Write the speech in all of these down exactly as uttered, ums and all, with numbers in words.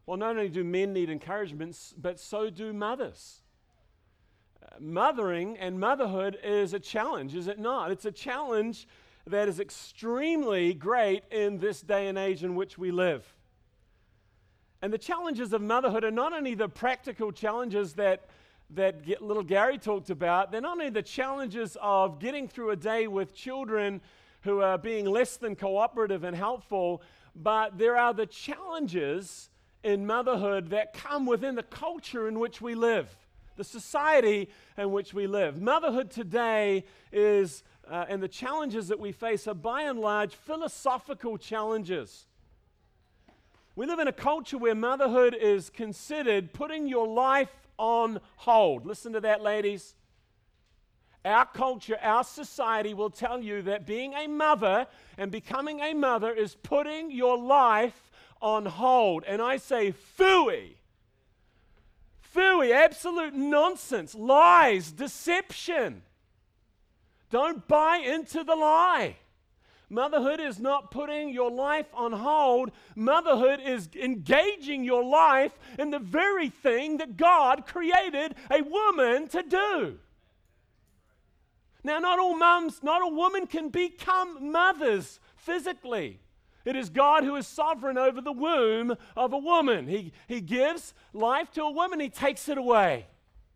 Well, not only do men need encouragement, but so do mothers. Uh, mothering and motherhood is a challenge, is it not? It's a challenge that is extremely great in this day and age in which we live. And the challenges of motherhood are not only the practical challenges that, that get, little Gary talked about, they're not only the challenges of getting through a day with children who are being less than cooperative and helpful, but there are the challenges in motherhood that come within the culture in which we live, the society in which we live. Motherhood today is, uh, and the challenges that we face are by and large philosophical challenges. We live in a culture where motherhood is considered putting your life on hold. Listen to that, ladies. Our culture, our society will tell you that being a mother and becoming a mother is putting your life on hold. And I say, phooey. Phooey, absolute nonsense, lies, deception. Don't buy into the lie. Motherhood is not putting your life on hold. Motherhood is engaging your life in the very thing that God created a woman to do. Now, not all mums, not all women can become mothers physically. It is God who is sovereign over the womb of a woman. He, he gives life to a woman, He takes it away.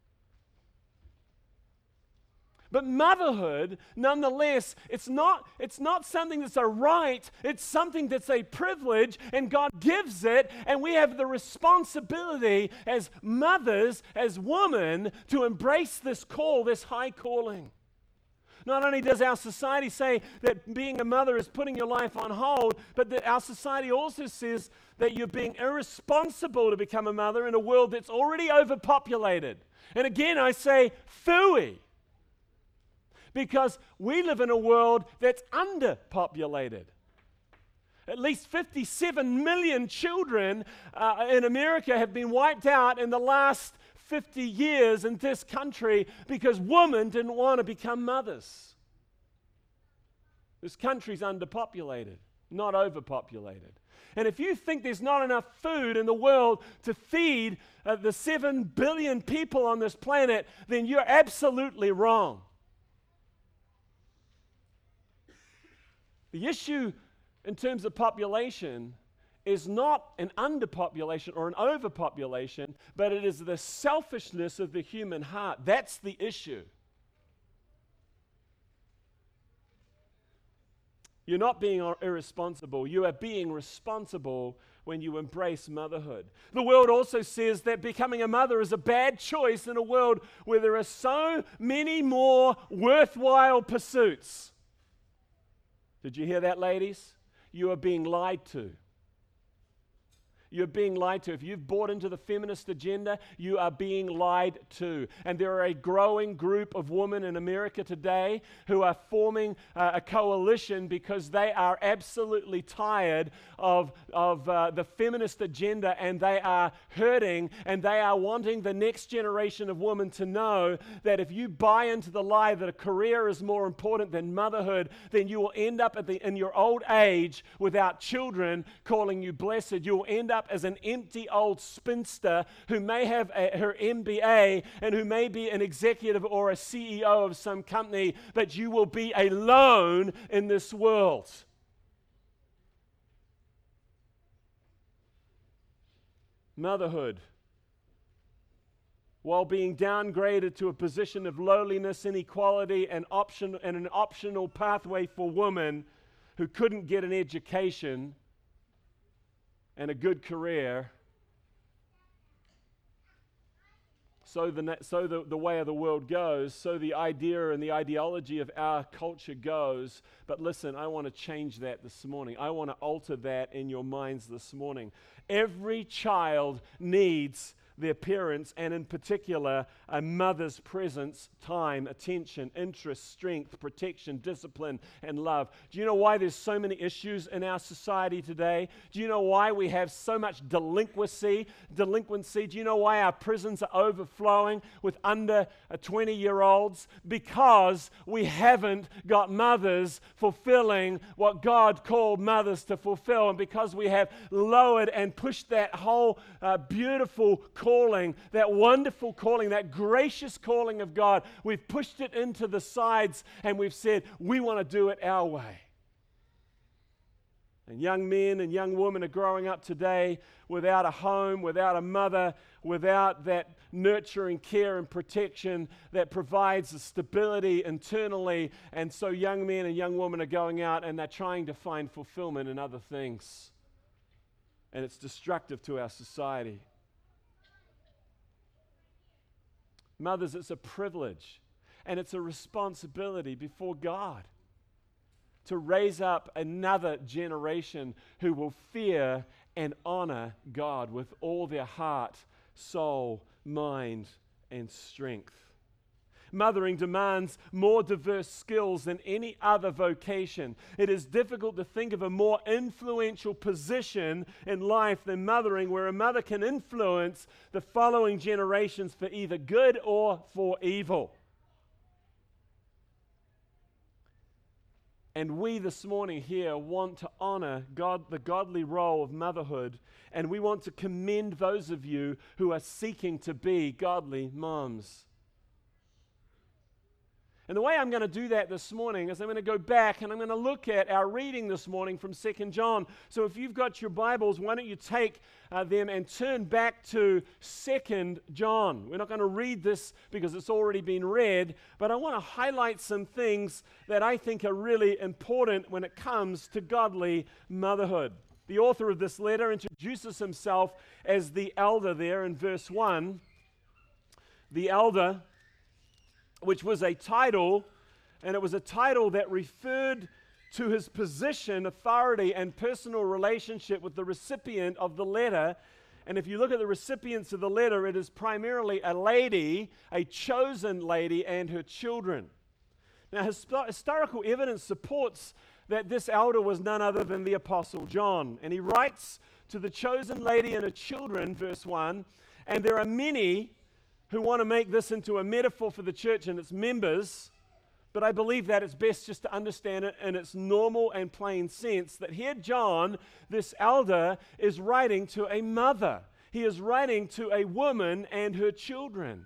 But motherhood, nonetheless, it's not, it's not something that's a right, it's something that's a privilege, and God gives it, and we have the responsibility as mothers, as women, to embrace this call, this high calling. Not only does our society say that being a mother is putting your life on hold, but that our society also says that you're being irresponsible to become a mother in a world that's already overpopulated. And again, I say, phooey. Because we live in a world that's underpopulated. At least fifty-seven million children uh, in America have been wiped out in the last fifty years in this country because women didn't want to become mothers. This country's underpopulated, not overpopulated. And if you think there's not enough food in the world to feed uh, the seven billion people on this planet, then you're absolutely wrong. The issue in terms of population is not an underpopulation or an overpopulation, but it is the selfishness of the human heart. That's the issue. You're not being irresponsible. You are being responsible when you embrace motherhood. The world also says that becoming a mother is a bad choice in a world where there are so many more worthwhile pursuits. Did you hear that, ladies? You are being lied to. You're being lied to. If you've bought into the feminist agenda, you are being lied to. And there are a growing group of women in America today who are forming uh, a coalition because they are absolutely tired of, of uh, the feminist agenda, and they are hurting, and they are wanting the next generation of women to know that if you buy into the lie that a career is more important than motherhood, then you will end up at the, in your old age without children calling you blessed. You will end up as an empty old spinster who may have a, her M B A and who may be an executive or a C E O of some company, but you will be alone in this world. Motherhood, while being downgraded to a position of lowliness, inequality, and option and an optional pathway for women who couldn't get an education and a good career, so the so the, the way of the world goes, so the idea and the ideology of our culture goes. But listen, I want to change that this morning. I want to alter that in your minds this morning. Every child needs their parents, and in particular, a mother's presence, time, attention, interest, strength, protection, discipline, and love. Do you know why there's so many issues in our society today? Do you know why we have so much delinquency? Delinquency. Do you know why our prisons are overflowing with under twenty-year-olds? Because we haven't got mothers fulfilling what God called mothers to fulfill, and because we have lowered and pushed that whole uh, beautiful calling, that wonderful calling, that gracious calling of God, we've pushed it into the sides and we've said, we want to do it our way. And young men and young women are growing up today without a home, without a mother, without that nurturing care and protection that provides the stability internally. And so young men and young women are going out and they're trying to find fulfillment in other things. And it's destructive to our society. Mothers, it's a privilege and it's a responsibility before God to raise up another generation who will fear and honor God with all their heart, soul, mind, and strength. Mothering demands more diverse skills than any other vocation. It is difficult to think of a more influential position in life than mothering, where a mother can influence the following generations for either good or for evil. And we this morning here want to honor God, the godly role of motherhood, and we want to commend those of you who are seeking to be godly moms. And the way I'm going to do that this morning is I'm going to go back and I'm going to look at our reading this morning from Second John. So if you've got your Bibles, why don't you take uh, them and turn back to Second John. We're not going to read this because it's already been read, but I want to highlight some things that I think are really important when it comes to godly motherhood. The author of this letter introduces himself as the elder there in verse one. The elder, which was a title, and it was a title that referred to his position, authority, and personal relationship with the recipient of the letter. And if you look at the recipients of the letter, it is primarily a lady, a chosen lady, and her children. Now, histor- historical evidence supports that this elder was none other than the Apostle John. And he writes to the chosen lady and her children, verse one, and there are many who want to make this into a metaphor for the church and its members, but I believe that it's best just to understand it in its normal and plain sense, that here John, this elder, is writing to a mother. He is writing to a woman and her children.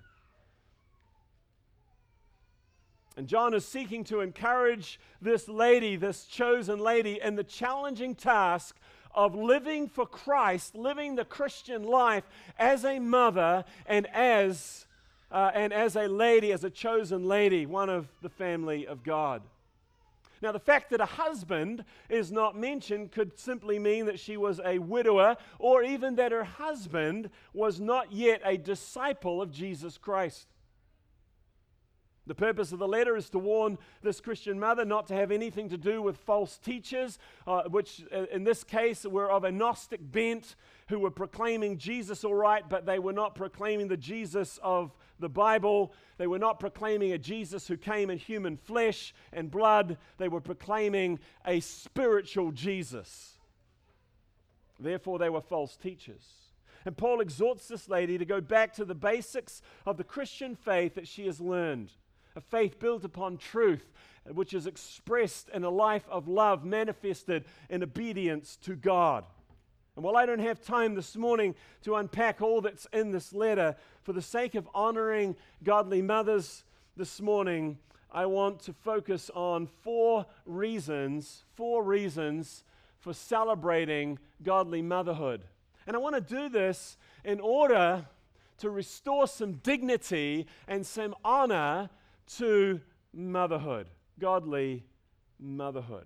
And John is seeking to encourage this lady, this chosen lady, in the challenging task of living for Christ, living the Christian life as a mother and as uh, and as a lady, as a chosen lady, one of the family of God. Now, the fact that a husband is not mentioned could simply mean that she was a widower, or even that her husband was not yet a disciple of Jesus Christ. The purpose of the letter is to warn this Christian mother not to have anything to do with false teachers, uh, which uh, in this case were of a Gnostic bent, who were proclaiming Jesus all right, but they were not proclaiming the Jesus of the Bible. They were not proclaiming a Jesus who came in human flesh and blood. They were proclaiming a spiritual Jesus. Therefore, they were false teachers. And Paul exhorts this lady to go back to the basics of the Christian faith that she has learned. A faith built upon truth, which is expressed in a life of love manifested in obedience to God. And while I don't have time this morning to unpack all that's in this letter, for the sake of honoring godly mothers this morning, I want to focus on four reasons, four reasons for celebrating godly motherhood. And I want to do this in order to restore some dignity and some honor to motherhood, godly motherhood.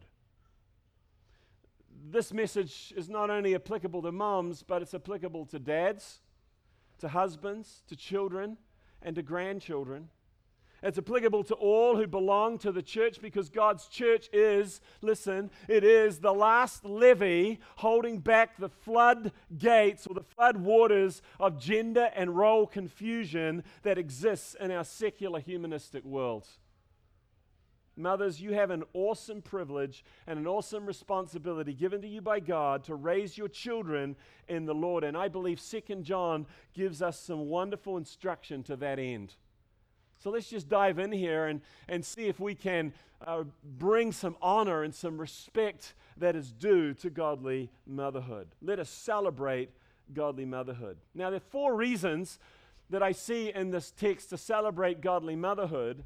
This message is not only applicable to moms, but it's applicable to dads, to husbands, to children, and to grandchildren. It's applicable to all who belong to the church because God's church is, listen, it is the last levee holding back the flood gates or the flood waters of gender and role confusion that exists in our secular humanistic world. Mothers, you have an awesome privilege and an awesome responsibility given to you by God to raise your children in the Lord. And I believe Second John gives us some wonderful instruction to that end. So let's just dive in here and, and see if we can uh, bring some honor and some respect that is due to godly motherhood. Let us celebrate godly motherhood. Now, there are four reasons that I see in this text to celebrate godly motherhood.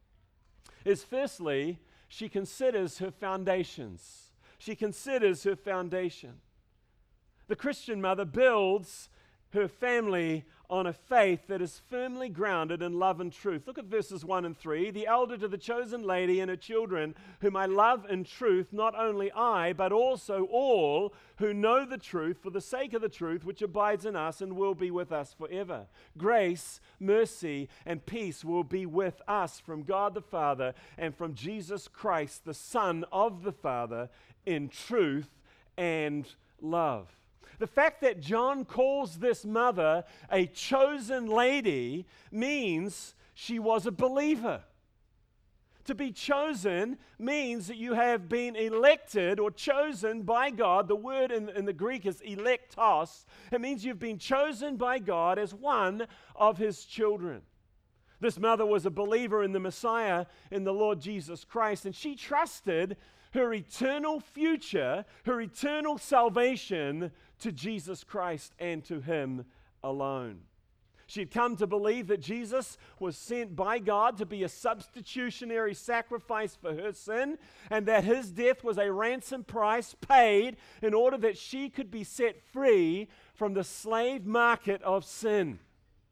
Is firstly, she considers her foundations. She considers her foundation. The Christian mother builds her family on a faith that is firmly grounded in love and truth. Look at verses one and three. The elder to the chosen lady and her children, whom I love in truth, not only I, but also all who know the truth for the sake of the truth which abides in us and will be with us forever. Grace, mercy, and peace will be with us from God the Father and from Jesus Christ, the Son of the Father, in truth and love. The fact that John calls this mother a chosen lady means she was a believer. To be chosen means that you have been elected or chosen by God. The word in, in the Greek is electos. It means you've been chosen by God as one of His children. This mother was a believer in the Messiah, in the Lord Jesus Christ, and she trusted her eternal future, her eternal salvation to Jesus Christ and to Him alone. She had come to believe that Jesus was sent by God to be a substitutionary sacrifice for her sin, and that His death was a ransom price paid in order that she could be set free from the slave market of sin.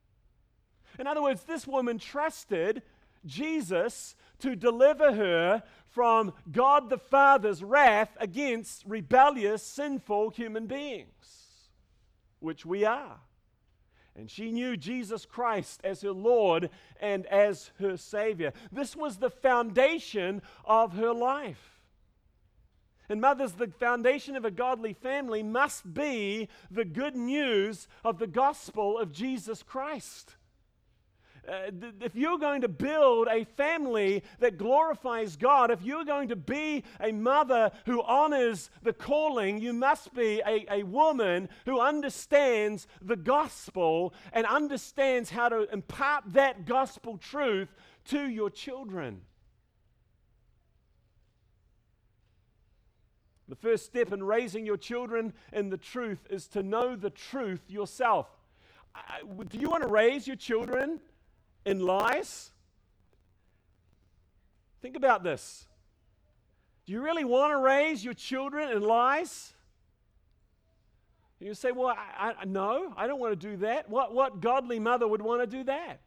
In other words, this woman trusted Jesus to deliver her from God the Father's wrath against rebellious, sinful human beings, which we are. And she knew Jesus Christ as her Lord and as her Savior. This was the foundation of her life. And mothers, the foundation of a godly family must be the good news of the gospel of Jesus Christ. Uh, th- if you're going to build a family that glorifies God, if you're going to be a mother who honors the calling, you must be a, a woman who understands the gospel and understands how to impart that gospel truth to your children. The first step in raising your children in the truth is to know the truth yourself. I, do you want to raise your children in lies? Think about this. Do you really want to raise your children in lies? You say, well, I, I, no, I don't want to do that. What, what godly mother would want to do that?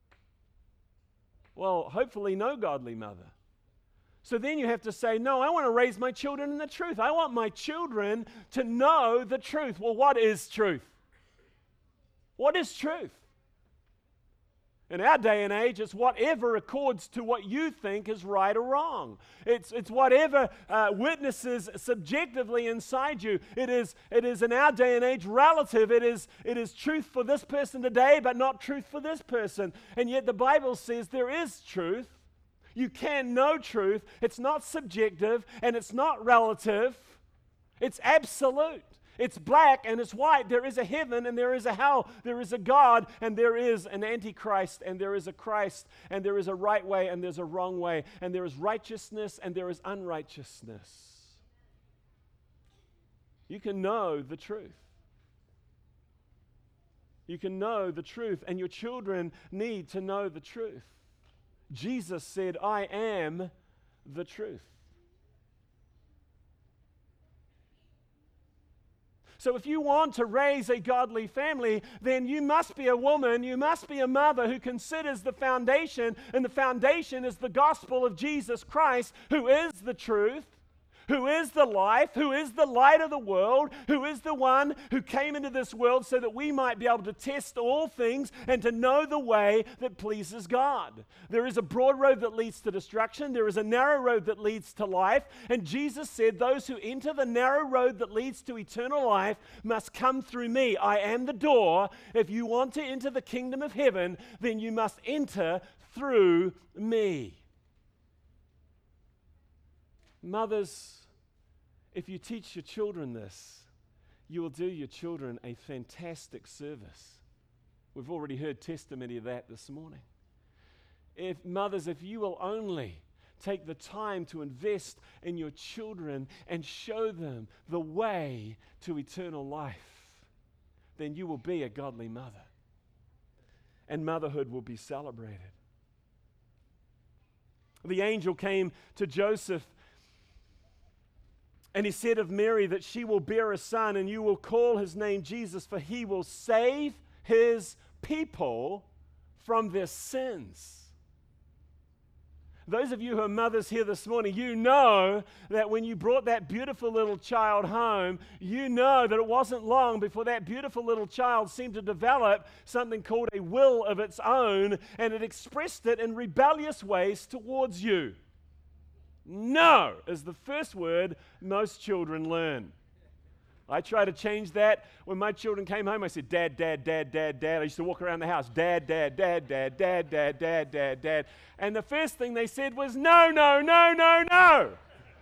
Well, hopefully no godly mother. So then you have to say, no, I want to raise my children in the truth. I want my children to know the truth. Well, what is truth? What is truth? In our day and age, it's whatever accords to what you think is right or wrong. It's, it's whatever uh, witnesses subjectively inside you. It is, it is in our day and age relative. It is, it is truth for this person today, but not truth for this person. And yet the Bible says there is truth. You can know truth. It's not subjective and it's not relative. It's absolute. It's black and it's white. There is a heaven and there is a hell. There is a God and there is an antichrist and there is a Christ and there is a right way and there's a wrong way and there is righteousness and there is unrighteousness. You can know the truth. You can know the truth, and your children need to know the truth. Jesus said, I am the truth. So if you want to raise a godly family, then you must be a woman, you must be a mother who considers the foundation, and the foundation is the gospel of Jesus Christ, who is the truth, who is the life, who is the light of the world, who is the one who came into this world so that we might be able to test all things and to know the way that pleases God. There is a broad road that leads to destruction. There is a narrow road that leads to life. And Jesus said, those who enter the narrow road that leads to eternal life must come through me. I am the door. If you want to enter the kingdom of heaven, then you must enter through me. Mothers, if you teach your children this, you will do your children a fantastic service. We've already heard testimony of that this morning. If mothers, if you will only take the time to invest in your children and show them the way to eternal life, then you will be a godly mother. And motherhood will be celebrated. The angel came to Joseph and he said of Mary that she will bear a son and you will call his name Jesus, for he will save his people from their sins. Those of you who are mothers here this morning, you know that when you brought that beautiful little child home, you know that it wasn't long before that beautiful little child seemed to develop something called a will of its own, and it expressed it in rebellious ways towards you. No is the first word most children learn. I tried to change that. When my children came home, I said, Dad, Dad, Dad, Dad, Dad. I used to walk around the house, Dad, Dad, Dad, Dad, Dad, Dad, Dad, Dad, Dad. And the first thing they said was, no, no, no, no, no.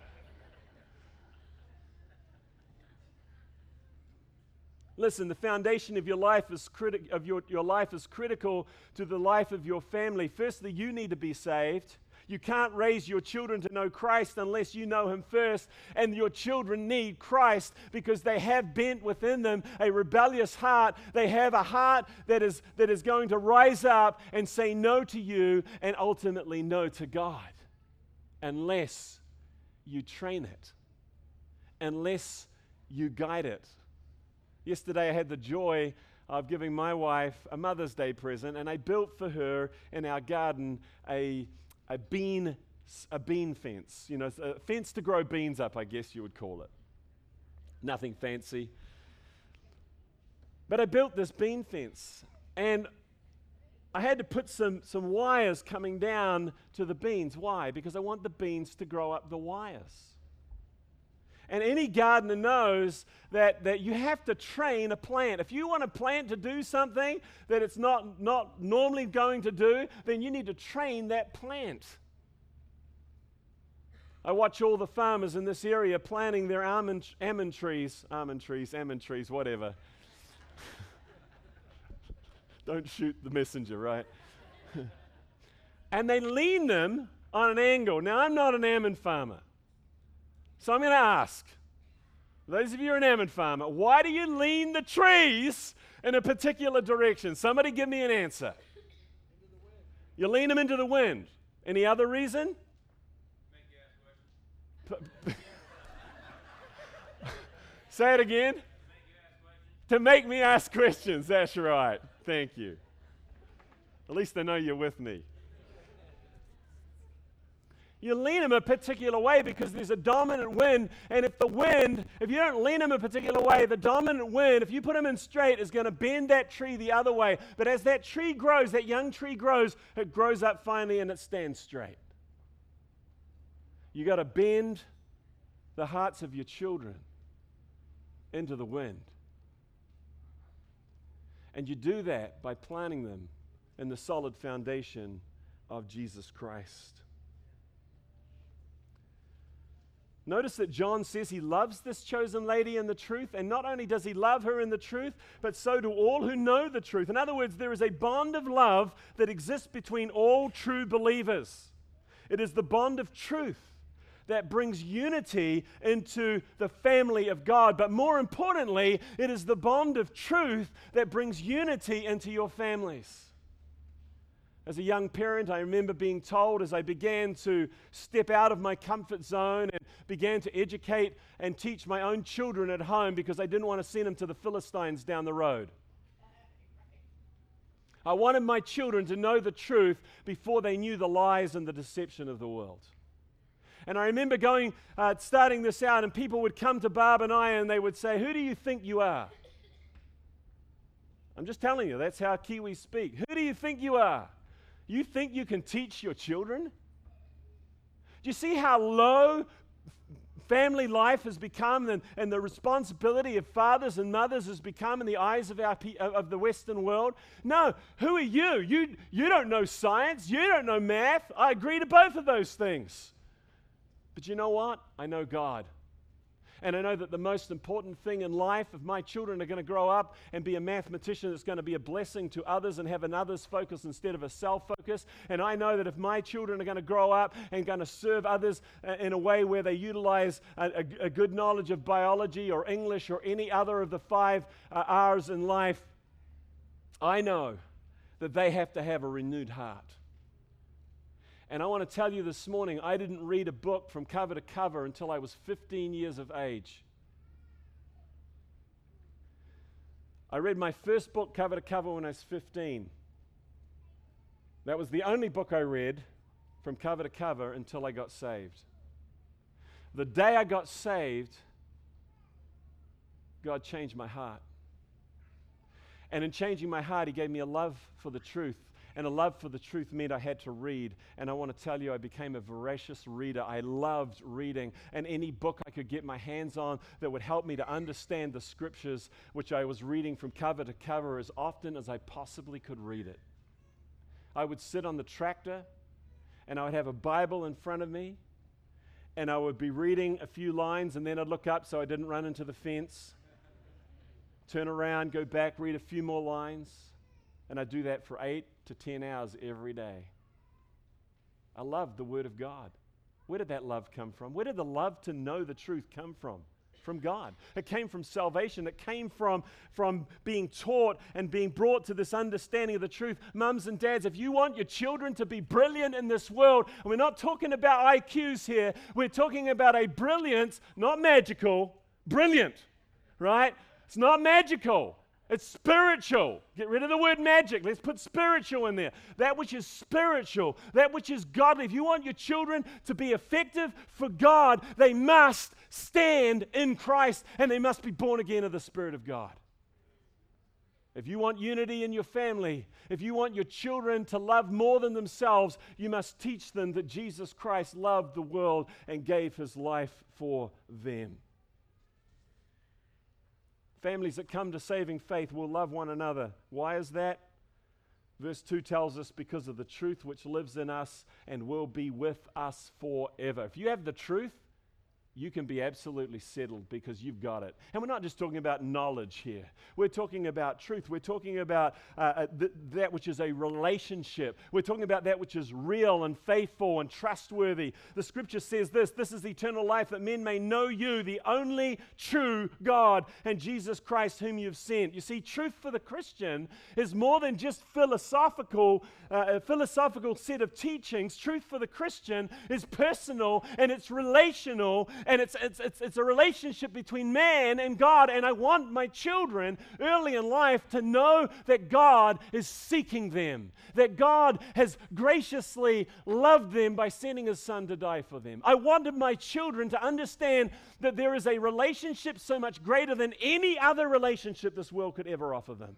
Listen, the foundation of your life is criti- of your, your life is critical to the life of your family. Firstly, you need to be saved. You can't raise your children to know Christ unless you know him first. And your children need Christ because they have bent within them a rebellious heart. They have a heart that is, that is going to rise up and say no to you and ultimately no to God. Unless you train it. Unless you guide it. Yesterday I had the joy of giving my wife a Mother's Day present, and I built for her in our garden a A bean, a bean fence, you know, a fence to grow beans up, I guess you would call it. Nothing fancy. But I built this bean fence, and I had to put some, some wires coming down to the beans. Why? Because I want the beans to grow up the wires. And any gardener knows that, that you have to train a plant. If you want a plant to do something that it's not, not normally going to do, then you need to train that plant. I watch all the farmers in this area planting their almond, almond trees, almond trees, almond trees, whatever. Don't shoot the messenger, right? And they lean them on an angle. Now, I'm not an almond farmer. So I'm going to ask, those of you who are an almond farmer, why do you lean the trees in a particular direction? Somebody give me an answer. You lean them into the wind. Any other reason? Make you ask questions. Say it again. Make you ask questions. To make me ask questions. That's right. Thank you. At least I know you're with me. You lean them a particular way because there's a dominant wind, and if the wind, if you don't lean them a particular way, the dominant wind, if you put them in straight, is going to bend that tree the other way. But as that tree grows, that young tree grows, it grows up finally and it stands straight. You got to bend the hearts of your children into the wind. And you do that by planting them in the solid foundation of Jesus Christ. Notice that John says he loves this chosen lady in the truth, and not only does he love her in the truth, but so do all who know the truth. In other words, there is a bond of love that exists between all true believers. It is the bond of truth that brings unity into the family of God. But more importantly, it is the bond of truth that brings unity into your families. As a young parent, I remember being told as I began to step out of my comfort zone and began to educate and teach my own children at home because I didn't want to send them to the Philistines down the road. I wanted my children to know the truth before they knew the lies and the deception of the world. And I remember going, uh, starting this out, and people would come to Barb and I, and they would say, "Who do you think you are?" I'm just telling you, that's how Kiwis speak. Who do you think you are? You think you can teach your children? Do you see how low family life has become, and, and the responsibility of fathers and mothers has become in the eyes of, our, of the Western world? No, who are you? you? You don't know science. You don't know math. I agree to both of those things. But you know what? I know God. And I know that the most important thing in life, if my children are going to grow up and be a mathematician that's going to be a blessing to others and have an others focus instead of a self focus, and I know that if my children are going to grow up and going to serve others uh, in a way where they utilize a, a, a good knowledge of biology or English or any other of the five uh, R's in life, I know that they have to have a renewed heart. And I want to tell you this morning, I didn't read a book from cover to cover until I was fifteen years of age. I read my first book cover to cover when I was fifteen. That was the only book I read from cover to cover until I got saved. The day I got saved, God changed my heart. And in changing my heart, He gave me a love for the truth. And a love for the truth meant I had to read. And I want to tell you, I became a voracious reader. I loved reading. And any book I could get my hands on that would help me to understand the scriptures, which I was reading from cover to cover as often as I possibly could read it. I would sit on the tractor, and I would have a Bible in front of me, and I would be reading a few lines, and then I'd look up so I didn't run into the fence, turn around, go back, read a few more lines. And I do that for eight to ten hours every day. I love the Word of God. Where did that love come from? Where did the love to know the truth come from? From God. It came from salvation. It came from, from being taught and being brought to this understanding of the truth. Mums and dads, if you want your children to be brilliant in this world, and we're not talking about I Qs here, we're talking about a brilliance, not magical, brilliant, right? It's not magical. It's spiritual. Get rid of the word magic. Let's put spiritual in there. That which is spiritual, that which is godly. If you want your children to be effective for God, they must stand in Christ, and they must be born again of the Spirit of God. If you want unity in your family, if you want your children to love more than themselves, you must teach them that Jesus Christ loved the world and gave His life for them. Families that come to saving faith will love one another. Why is that? Verse two tells us, because of the truth which lives in us and will be with us forever. If you have the truth, you can be absolutely settled because you've got it. And we're not just talking about knowledge here. We're talking about truth. We're talking about uh, th- that which is a relationship. We're talking about that which is real and faithful and trustworthy. The scripture says this, this is eternal life, that men may know you, the only true God, and Jesus Christ whom you've sent. You see, truth for the Christian is more than just philosophical, uh, a philosophical set of teachings. Truth for the Christian is personal, and it's relational, and it's, it's, it's, it's a relationship between man and God. And I want my children early in life to know that God is seeking them, that God has graciously loved them by sending His Son to die for them. I wanted my children to understand that there is a relationship so much greater than any other relationship this world could ever offer them.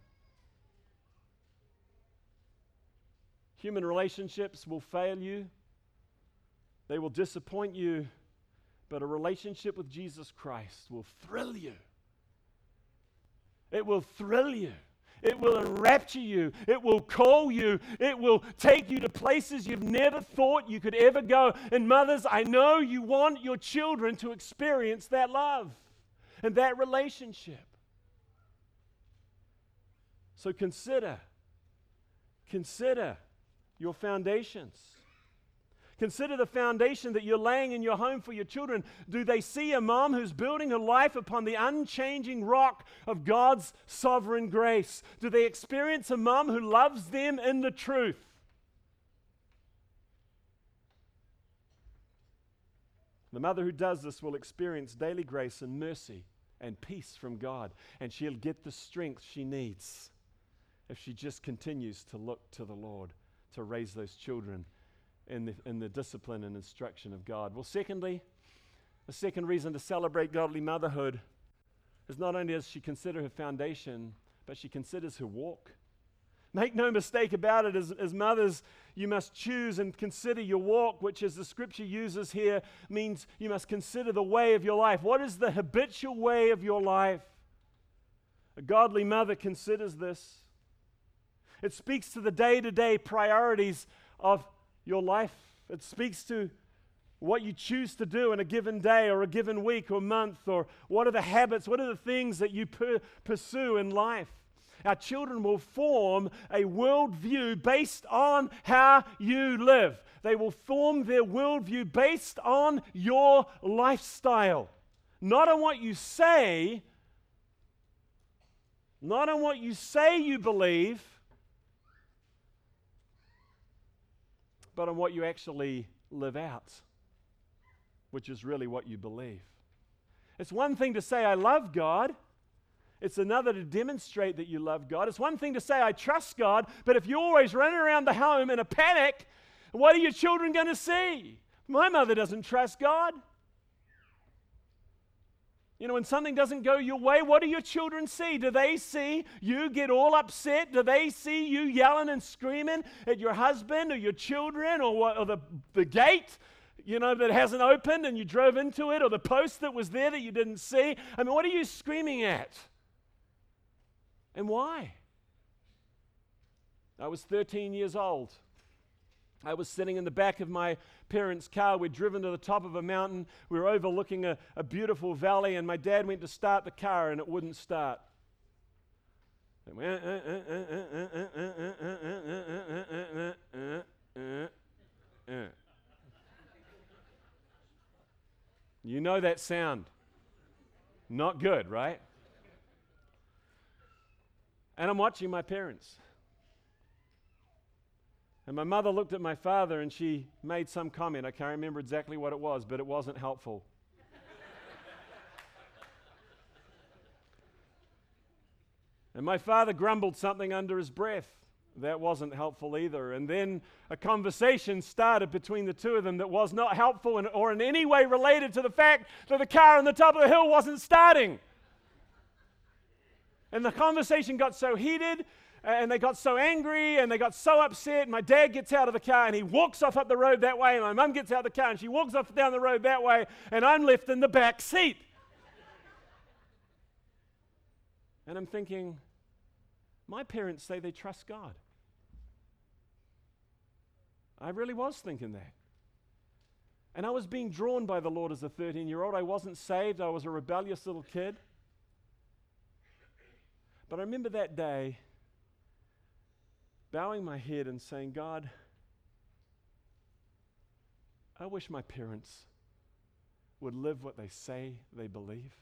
Human relationships will fail you. They will disappoint you. But a relationship with Jesus Christ will thrill you. It will thrill you. It will enrapture you. It will call you. It will take you to places you've never thought you could ever go. And mothers, I know you want your children to experience that love and that relationship. So consider, consider your foundations. Consider the foundation that you're laying in your home for your children. Do they see a mom who's building her life upon the unchanging rock of God's sovereign grace? Do they experience a mom who loves them in the truth? The mother who does this will experience daily grace and mercy and peace from God, and she'll get the strength she needs if she just continues to look to the Lord to raise those children in the, in the discipline and instruction of God. Well, secondly, the second reason to celebrate godly motherhood is not only does she consider her foundation, but she considers her walk. Make no mistake about it, as, as mothers, you must choose and consider your walk, which, as the scripture uses here, means you must consider the way of your life. What is the habitual way of your life? A godly mother considers this. It speaks to the day-to-day priorities of your life. It speaks to what you choose to do in a given day or a given week or month, or what are the habits, what are the things that you per- pursue in life. Our children will form a worldview based on how you live. They will form their worldview based on your lifestyle, not on what you say, not on what you say you believe, but on what you actually live out, which is really what you believe. It's one thing to say, I love God. It's another to demonstrate that you love God. It's one thing to say, I trust God, but if you're always running around the home in a panic, what are your children going to see? My mother doesn't trust God. You know, when something doesn't go your way, what do your children see? Do they see you get all upset? Do they see you yelling and screaming at your husband or your children, or, what, or the, the gate, you know, that hasn't opened and you drove into it, or the post that was there that you didn't see? I mean, what are you screaming at? And why? I was thirteen years old. I was sitting in the back of my parents' car. We'd driven to the top of a mountain. We were overlooking a, a beautiful valley, and my dad went to start the car, and it wouldn't start. It went, uh, uh, uh, uh, uh, uh, uh, uh, uh. You know that sound. Not good, right? And I'm watching my parents. And my mother looked at my father and she made some comment. I can't remember exactly what it was, but it wasn't helpful. And my father grumbled something under his breath. That wasn't helpful either. And then a conversation started between the two of them that was not helpful in, or in any way related to the fact that the car on the top of the hill wasn't starting. And the conversation got so heated, and they got so angry, and they got so upset. My dad gets out of the car, and he walks off up the road that way, and my mum gets out of the car, and she walks off down the road that way, and I'm left in the back seat. And I'm thinking, my parents say they trust God. I really was thinking that. And I was being drawn by the Lord as a thirteen-year-old. I wasn't saved. I was a rebellious little kid. But I remember that day bowing my head and saying, God, I wish my parents would live what they say they believe.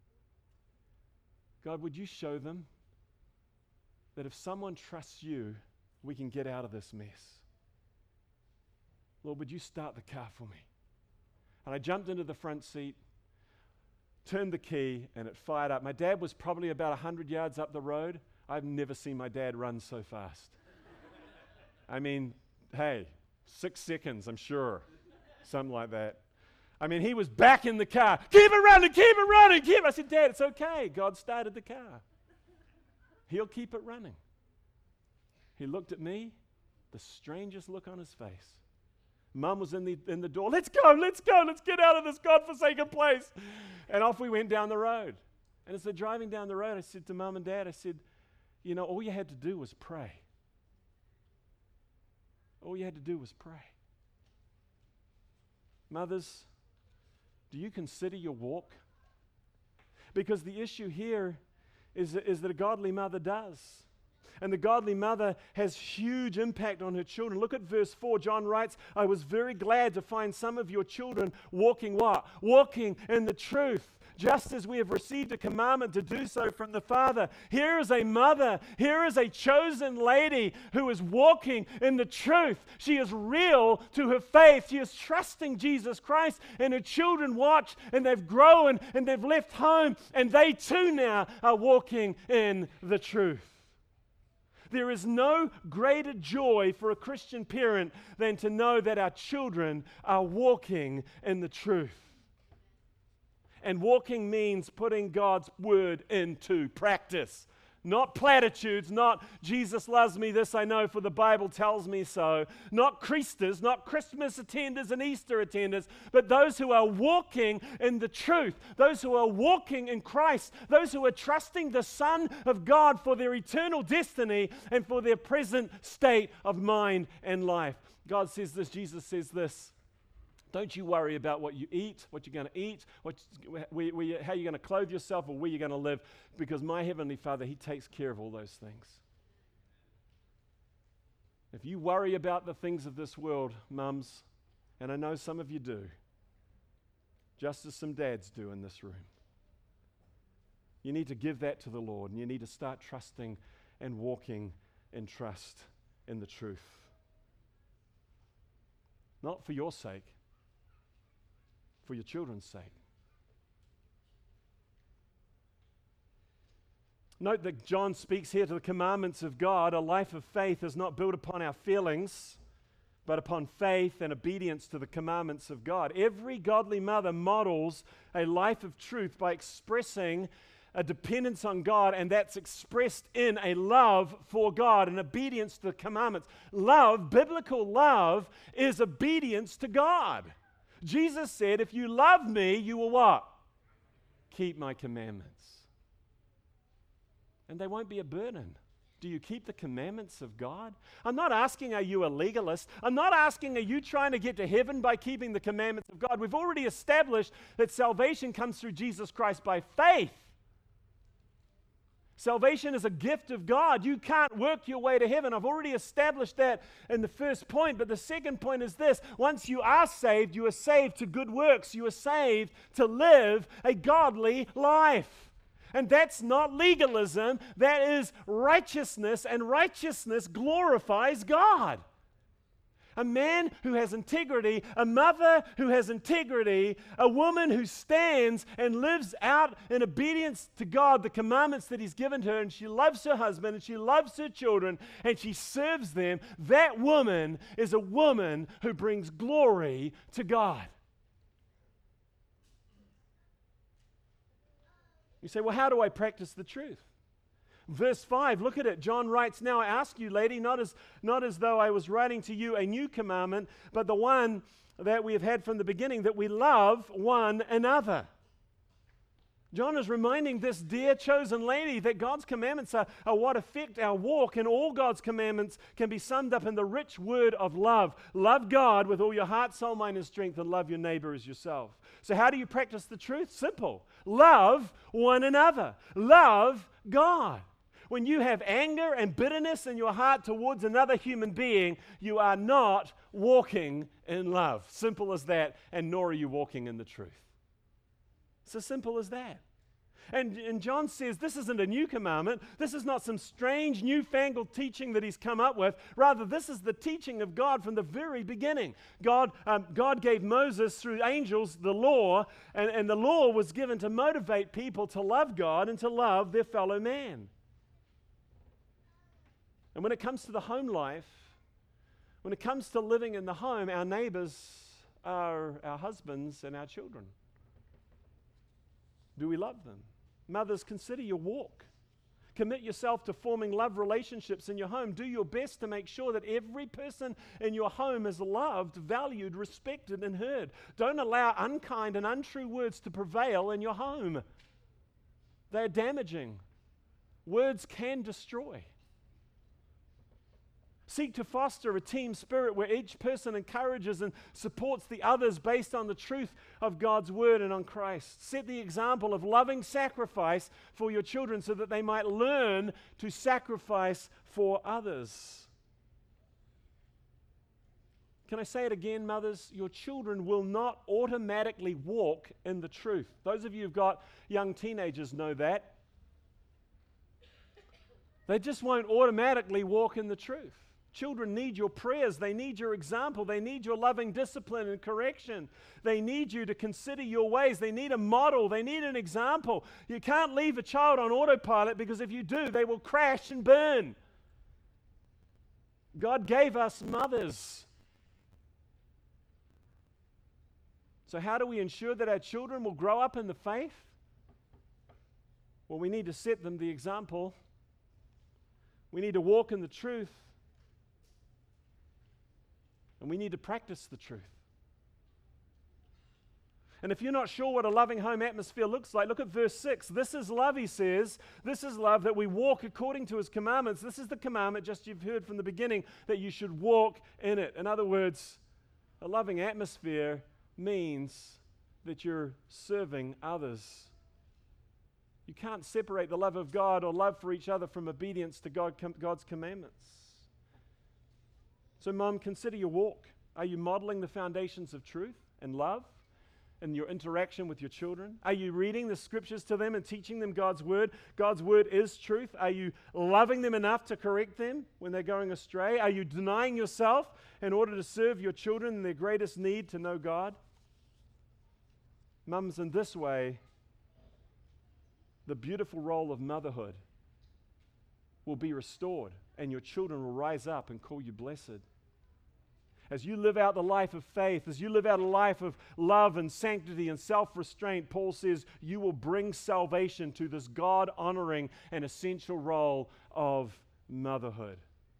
God, would you show them that if someone trusts you, we can get out of this mess? Lord, would you start the car for me? And I jumped into the front seat, turned the key, and it fired up. My dad was probably about one hundred yards up the road. I've never seen my dad run so fast. I mean, hey, six seconds, I'm sure. Something like that. I mean, he was back in the car. Keep it running, keep it running, keep it. I said, Dad, it's okay. God started the car. He'll keep it running. He looked at me, the strangest look on his face. Mum was in the in the door. Let's go, let's go, let's get out of this godforsaken place. And off we went down the road. And as they're driving down the road, I said to Mum and Dad, I said, you know, all you had to do was pray. All you had to do was pray. Mothers, do you consider your walk? Because the issue here is, is that a godly mother does. And the godly mother has huge impact on her children. Look at verse four. John writes, I was very glad to find some of your children walking what? Walking in the truth, just as we have received a commandment to do so from the Father. Here is a mother. Here is a chosen lady who is walking in the truth. She is real to her faith. She is trusting Jesus Christ. And her children watch, and they've grown, and they've left home, and they too now are walking in the truth. There is no greater joy for a Christian parent than to know that our children are walking in the truth. And walking means putting God's word into practice. Not platitudes, not Jesus loves me, this I know for the Bible tells me so. Not Christers, not Christmas attenders and Easter attenders, but those who are walking in the truth, those who are walking in Christ, those who are trusting the Son of God for their eternal destiny and for their present state of mind and life. God says this, Jesus says this. Don't you worry about what you eat, what you're going to eat, what, where, where, how you're going to clothe yourself, or where you're going to live, because my Heavenly Father, He takes care of all those things. If you worry about the things of this world, mums, and I know some of you do, just as some dads do in this room, you need to give that to the Lord, and you need to start trusting and walking in trust in the truth. Not for your sake, for your children's sake. Note that John speaks here to the commandments of God. A life of faith is not built upon our feelings, but upon faith and obedience to the commandments of God. Every godly mother models a life of truth by expressing a dependence on God, and that's expressed in a love for God and obedience to the commandments. Love, biblical love, is obedience to God. Jesus said, if you love me, you will what? Keep my commandments. And they won't be a burden. Do you keep the commandments of God? I'm not asking, are you a legalist? I'm not asking, are you trying to get to heaven by keeping the commandments of God? We've already established that salvation comes through Jesus Christ by faith. Salvation is a gift of God. You can't work your way to heaven. I've already established that in the first point. But the second point is this. Once you are saved, you are saved to good works. You are saved to live a godly life. And that's not legalism. That is righteousness, and righteousness glorifies God. A man who has integrity, a mother who has integrity, a woman who stands and lives out in obedience to God, the commandments that He's given her, and she loves her husband, and she loves her children, and she serves them, that woman is a woman who brings glory to God. You say, well, how do I practice the truth? Verse five, look at it. John writes, now I ask you, lady, not as, not as though I was writing to you a new commandment, but the one that we have had from the beginning, that we love one another. John is reminding this dear chosen lady that God's commandments are, are what affect our walk, and all God's commandments can be summed up in the rich word of love. Love God with all your heart, soul, mind, and strength, and love your neighbor as yourself. So how do you practice the truth? Simple. Love one another. Love God. When you have anger and bitterness in your heart towards another human being, you are not walking in love. Simple as that, and nor are you walking in the truth. It's as simple as that. And, and John says this isn't a new commandment. This is not some strange newfangled teaching that he's come up with. Rather, this is the teaching of God from the very beginning. God, um, God gave Moses through angels the law, and, and the law was given to motivate people to love God and to love their fellow man. And when it comes to the home life, when it comes to living in the home, our neighbors are our husbands and our children. Do we love them? Mothers, consider your walk. Commit yourself to forming love relationships in your home. Do your best to make sure that every person in your home is loved, valued, respected, and heard. Don't allow unkind and untrue words to prevail in your home. They're damaging. Words can destroy. Seek to foster a team spirit where each person encourages and supports the others based on the truth of God's word and on Christ. Set the example of loving sacrifice for your children so that they might learn to sacrifice for others. Can I say it again, mothers? Your children will not automatically walk in the truth. Those of you who've got young teenagers know that. They just won't automatically walk in the truth. Children need your prayers. They need your example. They need your loving discipline and correction. They need you to consider your ways. They need a model. They need an example. You can't leave a child on autopilot, because if you do, they will crash and burn. God gave us mothers. So how do we ensure that our children will grow up in the faith? Well, we need to set them the example. We need to walk in the truth. And we need to practice the truth. And if you're not sure what a loving home atmosphere looks like, look at verse six. This is love, he says. This is love, that we walk according to his commandments. This is the commandment, just you've heard from the beginning, that you should walk in it. In other words, a loving atmosphere means that you're serving others. You can't separate the love of God or love for each other from obedience to God, com- God's commandments. So, Mom, consider your walk. Are you modeling the foundations of truth and love in your interaction with your children? Are you reading the scriptures to them and teaching them God's word? God's word is truth. Are you loving them enough to correct them when they're going astray? Are you denying yourself in order to serve your children in their greatest need to know God? Mums, in this way, the beautiful role of motherhood will be restored, and your children will rise up and call you blessed. As you live out the life of faith, as you live out a life of love and sanctity and self-restraint, Paul says you will bring salvation to this God-honoring and essential role of motherhood.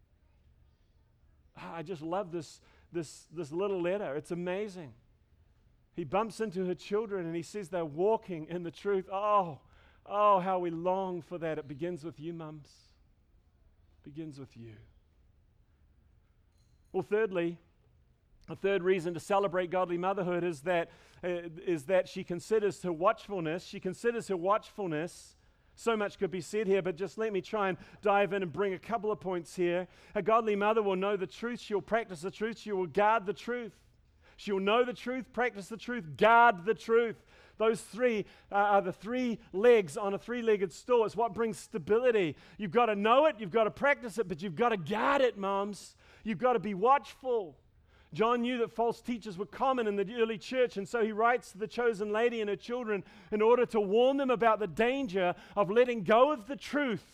I just love this, this, this little letter. It's amazing. He bumps into her children and he says they're walking in the truth. Oh, oh, how we long for that. It begins with you, mums. It begins with you. Well, thirdly, a third reason to celebrate godly motherhood is that, uh, is that she considers her watchfulness. She considers her watchfulness. So much could be said here, but just let me try and dive in and bring a couple of points here. A godly mother will know the truth. She'll practice the truth. She will guard the truth. She'll know the truth, practice the truth, guard the truth. Those three uh, are the three legs on a three-legged stool. It's what brings stability. You've got to know it, you've got to practice it, but you've got to guard it, moms. You've got to be watchful. John knew that false teachers were common in the early church, and so he writes to the chosen lady and her children in order to warn them about the danger of letting go of the truth.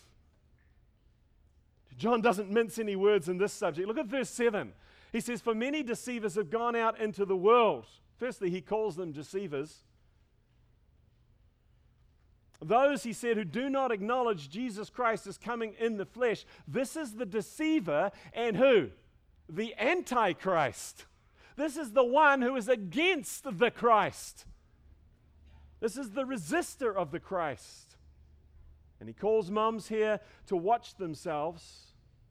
John doesn't mince any words in this subject. Look at verse seven. He says, for many deceivers have gone out into the world. Firstly, he calls them deceivers. Those, he said, who do not acknowledge Jesus Christ as coming in the flesh. This is the deceiver and who? The Antichrist. This is the one who is against the Christ. This is the resistor of the Christ. And he calls moms here to watch themselves.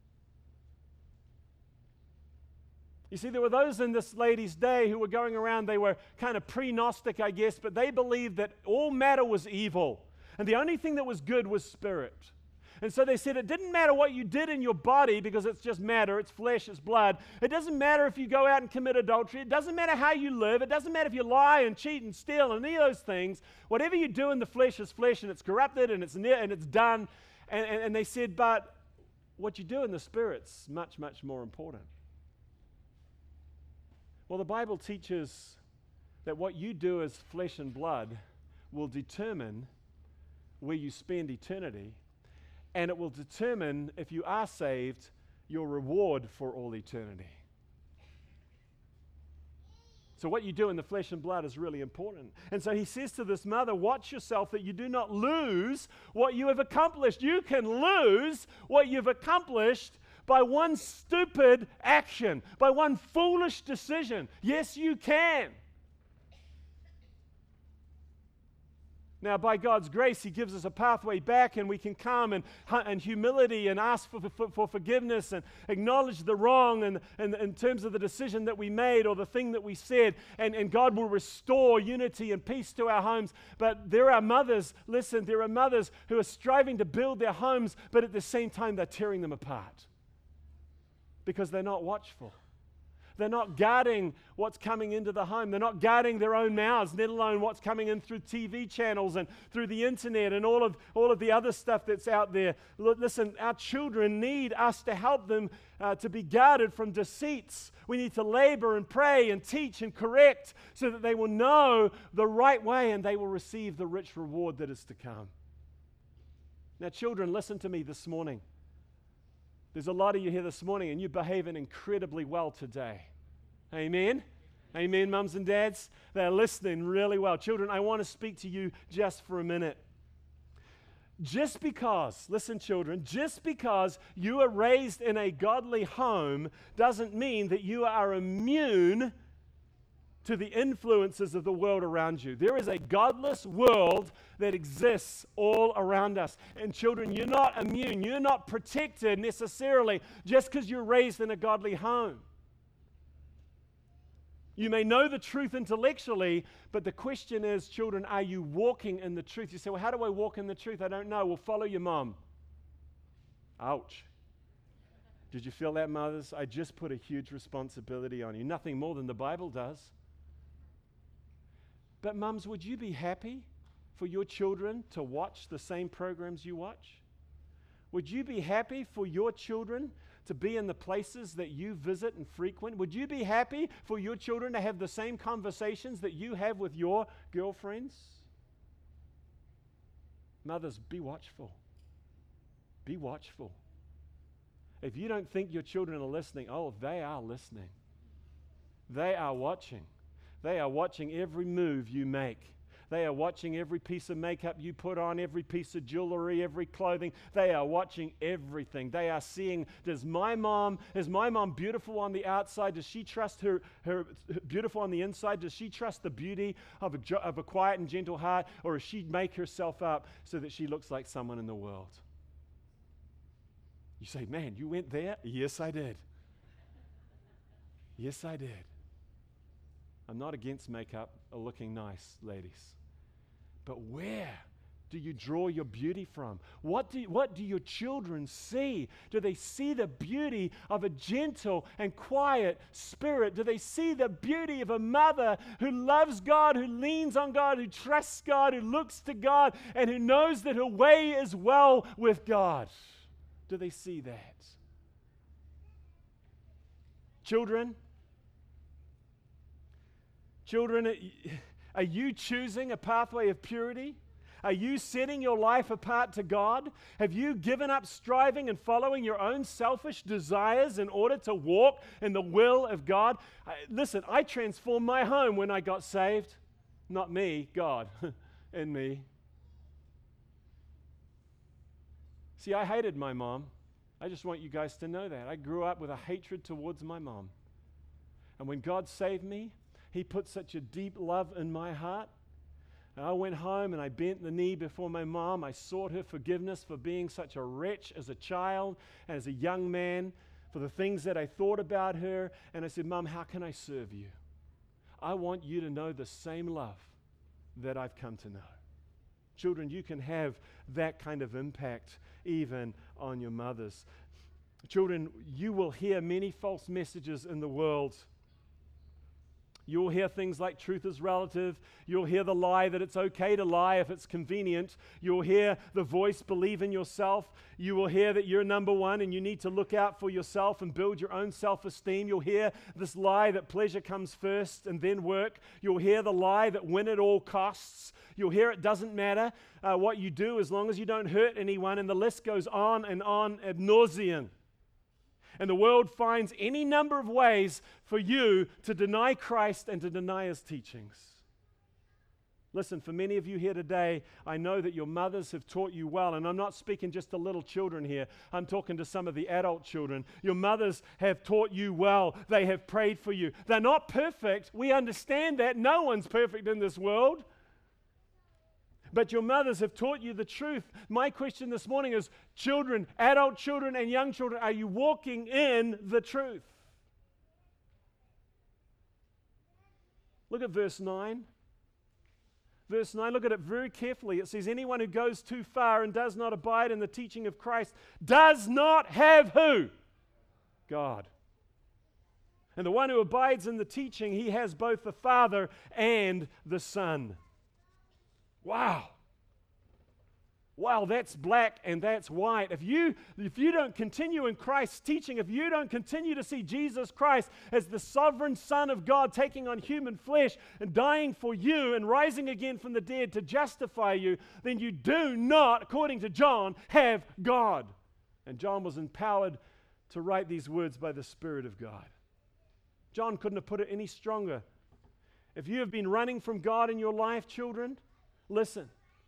You see, there were those in this lady's day who were going around, they were kind of pre-Gnostic, I guess, but they believed that all matter was evil. And the only thing that was good was spirit. And so they said it didn't matter what you did in your body because it's just matter, it's flesh, it's blood. It doesn't matter if you go out and commit adultery. It doesn't matter how you live. It doesn't matter if you lie and cheat and steal and any of those things. Whatever you do in the flesh is flesh, and it's corrupted and it's near and it's done. And, and, and they said, but what you do in the spirit's much, much more important. Well, the Bible teaches that what you do as flesh and blood will determine where you spend eternity, and it will determine, if you are saved, your reward for all eternity. So what you do in the flesh and blood is really important. And so he says to this mother, watch yourself that you do not lose what you have accomplished. You can lose what you've accomplished by one stupid action, by one foolish decision. Yes, you can. Now, by God's grace, he gives us a pathway back, and we can come and, and humility and ask for, for, for forgiveness and acknowledge the wrong and, and in terms of the decision that we made or the thing that we said, and, and God will restore unity and peace to our homes. But there are mothers, listen, there are mothers who are striving to build their homes, but at the same time they're tearing them apart because they're not watchful. They're not guarding what's coming into the home. They're not guarding their own mouths, let alone what's coming in through T V channels and through the internet and all of, all of the other stuff that's out there. L- listen, our children need us to help them uh, to be guarded from deceits. We need to labor and pray and teach and correct so that they will know the right way and they will receive the rich reward that is to come. Now, children, listen to me this morning. There's a lot of you here this morning, and you're behaving incredibly well today. Amen? Amen, mums and dads? They're listening really well. Children, I want to speak to you just for a minute. Just because, listen children, just because you are raised in a godly home doesn't mean that you are immune to the influences of the world around you. There is a godless world that exists all around us. And children, you're not immune. You're not protected necessarily just because you're raised in a godly home. You may know the truth intellectually, but the question is, children, are you walking in the truth? You say, well, how do I walk in the truth? I don't know. Well, follow your mom. Ouch. Did you feel that, mothers? I just put a huge responsibility on you. Nothing more than the Bible does. But mums, would you be happy for your children to watch the same programs you watch? Would you be happy for your children to be in the places that you visit and frequent? Would you be happy for your children to have the same conversations that you have with your girlfriends? Mothers, be watchful. Be watchful. If you don't think your children are listening, oh, they are listening. They are watching. They are watching every move you make. They are watching every piece of makeup you put on, every piece of jewelry, every clothing. They are watching everything. They are seeing, does my mom, is my mom beautiful on the outside? Does she trust her, her, her beautiful on the inside? Does she trust the beauty of a, of a quiet and gentle heart? Or does she make herself up so that she looks like someone in the world? You say, man, you went there? Yes, I did. Yes, I did. I'm not against makeup or looking nice, ladies. But where do you draw your beauty from? What do, what do your children see? Do they see the beauty of a gentle and quiet spirit? Do they see the beauty of a mother who loves God, who leans on God, who trusts God, who looks to God, and who knows that her way is well with God? Do they see that? Children, Children, are you choosing a pathway of purity? Are you setting your life apart to God? Have you given up striving and following your own selfish desires in order to walk in the will of God? I, listen, I transformed my home when I got saved. Not me, God in me. See, I hated my mom. I just want you guys to know that. I grew up with a hatred towards my mom. And when God saved me, He put such a deep love in my heart. And I went home and I bent the knee before my mom. I sought her forgiveness for being such a wretch as a child and as a young man, for the things that I thought about her. And I said, Mom, how can I serve you? I want you to know the same love that I've come to know. Children, you can have that kind of impact even on your mothers. Children, you will hear many false messages in the world. You'll hear things like truth is relative. You'll hear the lie that it's okay to lie if it's convenient. You'll hear the voice, believe in yourself. You will hear that you're number one and you need to look out for yourself and build your own self-esteem. You'll hear this lie that pleasure comes first and then work. You'll hear the lie that win at all costs. You'll hear it doesn't matter uh, what you do as long as you don't hurt anyone, and the list goes on and on ad nauseum. And the world finds any number of ways for you to deny Christ and to deny His teachings. Listen, for many of you here today, I know that your mothers have taught you well, and I'm not speaking just to little children here. I'm talking to some of the adult children. Your mothers have taught you well. They have prayed for you. They're not perfect. We understand that. No one's perfect in this world. But your mothers have taught you the truth. My question this morning is, children, adult children and young children, are you walking in the truth? Look at verse nine. Verse nine, look at it very carefully. It says, anyone who goes too far and does not abide in the teaching of Christ does not have who? God. And the one who abides in the teaching, he has both the Father and the Son. Wow. Wow, that's black and that's white. If you, if you don't continue in Christ's teaching, if you don't continue to see Jesus Christ as the sovereign Son of God taking on human flesh and dying for you and rising again from the dead to justify you, then you do not, according to John, have God. And John was empowered to write these words by the Spirit of God. John couldn't have put it any stronger. If you have been running from God in your life, children, listen.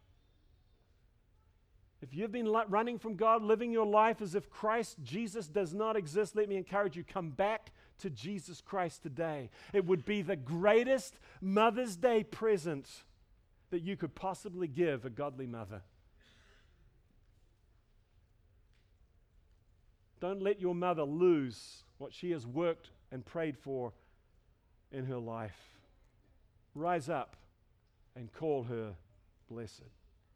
If you've been li- running from God, living your life as if Christ Jesus does not exist, let me encourage you, come back to Jesus Christ today. It would be the greatest Mother's Day present that you could possibly give a godly mother. Don't let your mother lose what she has worked and prayed for in her life. Rise up and call her blessed.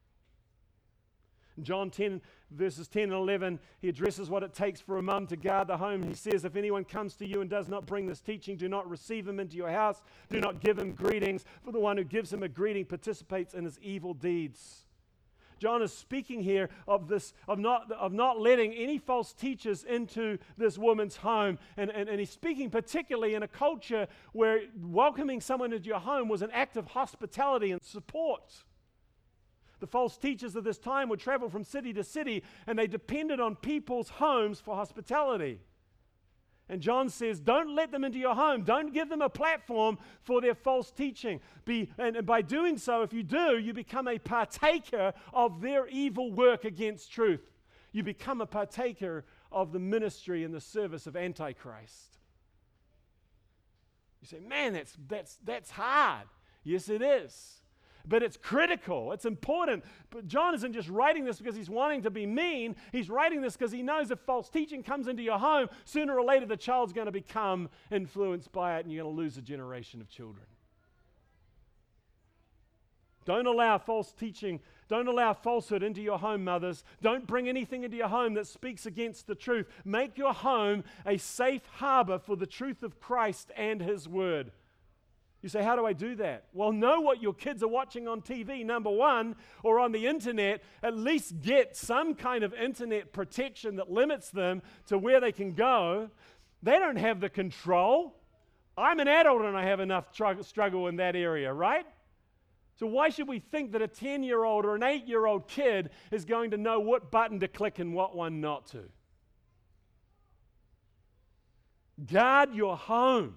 In John ten, verses ten and eleven, he addresses what it takes for a mum to guard the home. He says, if anyone comes to you and does not bring this teaching, do not receive him into your house. Do not give him greetings, for the one who gives him a greeting participates in his evil deeds. John is speaking here of this, of not, of not letting any false teachers into this woman's home. And, and, and he's speaking particularly in a culture where welcoming someone into your home was an act of hospitality and support. The false teachers of this time would travel from city to city, and they depended on people's homes for hospitality. And John says, don't let them into your home. Don't give them a platform for their false teaching. Be, and, and by doing so, if you do, you become a partaker of their evil work against truth. You become a partaker of the ministry and the service of Antichrist. You say, man, that's, that's, that's hard. Yes, it is. But it's critical. It's important. But John isn't just writing this because he's wanting to be mean. He's writing this because he knows if false teaching comes into your home, sooner or later the child's going to become influenced by it and you're going to lose a generation of children. Don't allow false teaching, don't allow falsehood into your home, mothers. Don't bring anything into your home that speaks against the truth. Make your home a safe harbor for the truth of Christ and His Word. You say, how do I do that? Well, know what your kids are watching on T V, number one, or on the internet. At least get some kind of internet protection that limits them to where they can go. They don't have the control. I'm an adult and I have enough tr- struggle in that area, right? So why should we think that a ten-year-old or an eight-year-old kid is going to know what button to click and what one not to? Guard your home.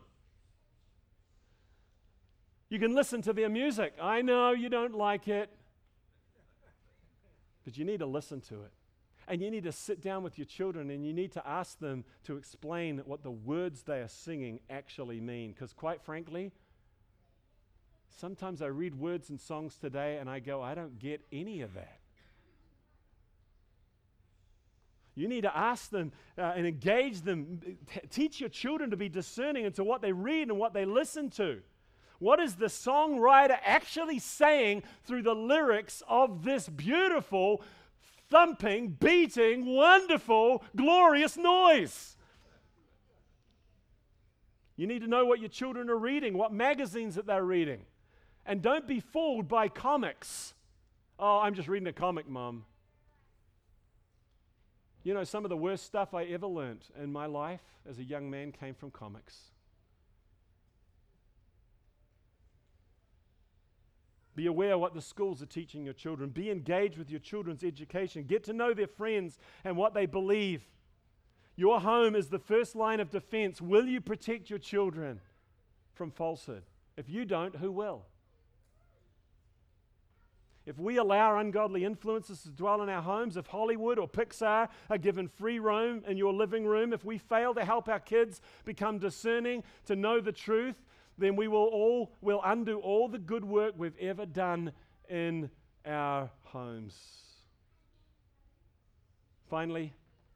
You can listen to their music. I know you don't like it, but you need to listen to it. And you need to sit down with your children and you need to ask them to explain what the words they are singing actually mean. Because quite frankly, sometimes I read words and songs today and I go, I don't get any of that. You need to ask them uh, and engage them. T- teach your children to be discerning into what they read and what they listen to. What is the songwriter actually saying through the lyrics of this beautiful, thumping, beating, wonderful, glorious noise? You need to know what your children are reading, what magazines that they're reading. And don't be fooled by comics. Oh, I'm just reading a comic, Mom. You know, some of the worst stuff I ever learned in my life as a young man came from comics. Be aware of what the schools are teaching your children. Be engaged with your children's education. Get to know their friends and what they believe. Your home is the first line of defense. Will you protect your children from falsehood? If you don't, who will? If we allow ungodly influences to dwell in our homes, if Hollywood or Pixar are given free roam in your living room, if we fail to help our kids become discerning, to know the truth, then we will all will undo all the good work we've ever done in our homes. Finally,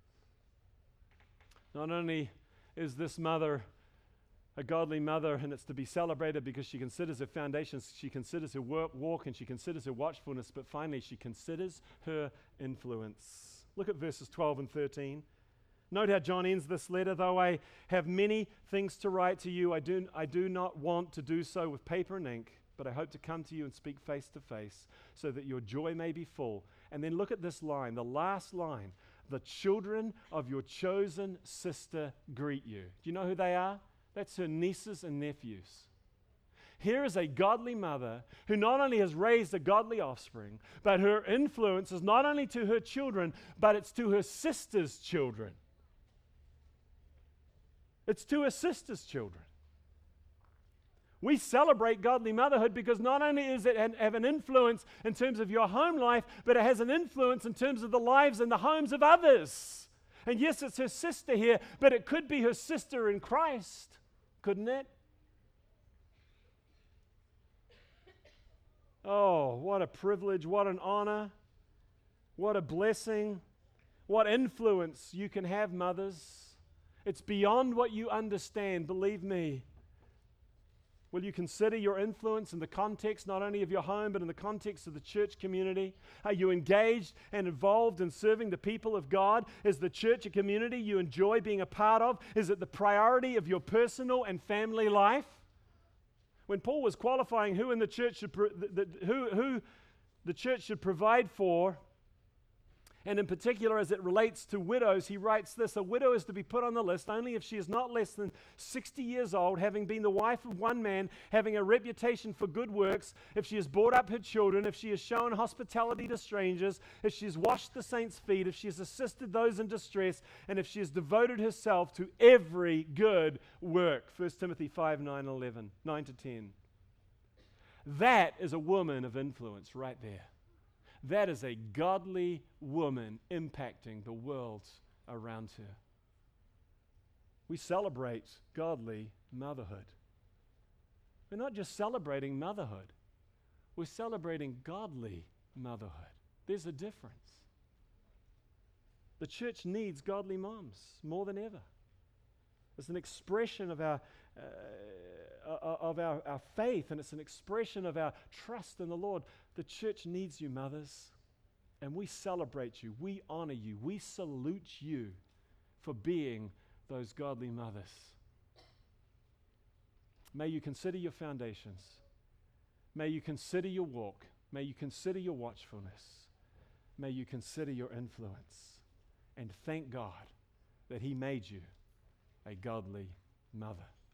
not only is this mother a godly mother, and it's to be celebrated because she considers her foundations, she considers her work, walk, and she considers her watchfulness, but finally she considers her influence. Look at verses twelve and thirteen. Note how John ends this letter. Though I have many things to write to you, I do, I do not want to do so with paper and ink, but I hope to come to you and speak face to face so that your joy may be full. And then look at this line, the last line. The children of your chosen sister greet you. Do you know who they are? That's her nieces and nephews. Here is a godly mother who not only has raised a godly offspring, but her influence is not only to her children, but it's to her sister's children. It's to assist his children. We celebrate godly motherhood because not only is it an, have an influence in terms of your home life, but it has an influence in terms of the lives and the homes of others. And yes, it's her sister here, but it could be her sister in Christ, couldn't it? Oh, what a privilege, what an honor, what a blessing, what influence you can have, mothers. It's beyond what you understand, believe me. Will you consider your influence in the context not only of your home, but in the context of the church community? Are you engaged and involved in serving the people of God? Is the church a community you enjoy being a part of? Is it the priority of your personal and family life? When Paul was qualifying who in the church should pro- the, the, who, who the church should provide for, and in particular as it relates to widows, he writes this: a widow is to be put on the list only if she is not less than sixty years old, having been the wife of one man, having a reputation for good works, if she has brought up her children, if she has shown hospitality to strangers, if she has washed the saints' feet, if she has assisted those in distress, and if she has devoted herself to every good work. First Timothy five, nine, eleven, nine to ten. That is a woman of influence right there. That is a godly woman impacting the world around her. We celebrate godly motherhood. We're not just celebrating motherhood, we're celebrating godly motherhood. There's a difference. The church needs godly moms more than ever. It's an expression of our uh, of our, our faith, and it's an expression of our trust in the Lord. The church needs you, mothers, and we celebrate you. We honor you. We salute you for being those godly mothers. May you consider your foundations. May you consider your walk. May you consider your watchfulness. May you consider your influence. And thank God that He made you a godly mother.